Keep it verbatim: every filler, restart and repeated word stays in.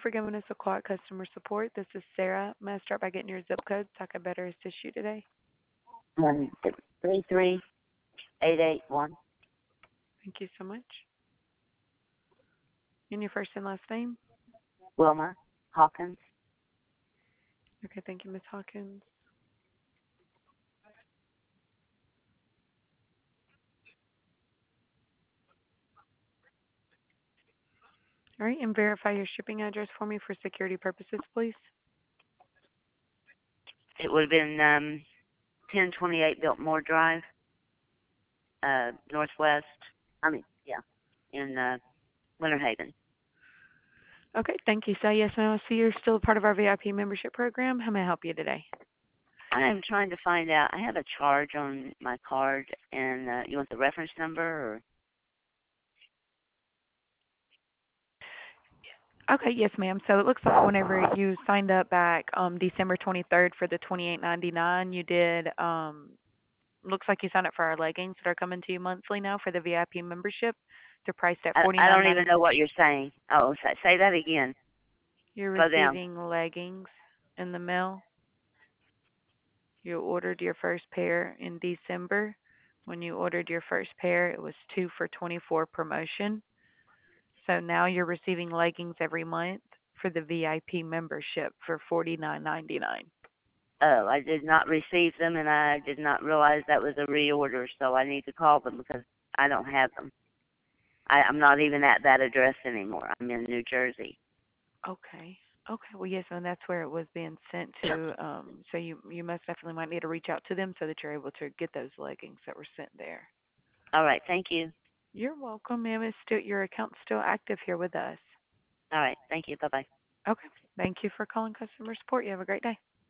for giving us a call at customer support. This is Sarah. May I start by getting your zip code so I can better assist you today? One three three eight eight one. Thank you so much. And your first and last name? Wilma Hawkins. Okay, thank you, Miss Hawkins. All right, and verify your shipping address for me for security purposes, please. It would have been um, ten twenty-eight Biltmore Drive, uh, Northwest. I mean, yeah, in uh, Winter Haven. Okay, thank you. So, yes, ma'am, I see you're still a part of our V I P membership program. How may I help you today? I am trying to find out. I have a charge on my card, and uh, you want the reference number? Or Okay, yes, ma'am. So it looks like whenever you signed up back um, December twenty-third for the twenty-eight ninety-nine, you did. Um, looks like you signed up for our leggings that are coming to you monthly now for the V I P membership. They're priced at I, I forty-nine don't even ninety. know what you're saying. Oh, say, say that again. You're Slow down. receiving leggings in the mail. You ordered your first pair in December. When you ordered your first pair, it was two for twenty-four promotion. So now you're receiving leggings every month for the V I P membership for forty-nine ninety-nine. Oh, I did not receive them, and I did not realize that was a reorder, so I need to call them because I don't have them. I, I'm not even at that address anymore. I'm in New Jersey. Okay. Okay. Well, yes, and that's where it was being sent to. Um, so you you most definitely might need to reach out to them so that you're able to get those leggings that were sent there. All right, thank you. You're welcome, ma'am. It's still your account's still active here with us. All right, thank you. Bye-bye. Okay. Thank you for calling customer support. You have a great day.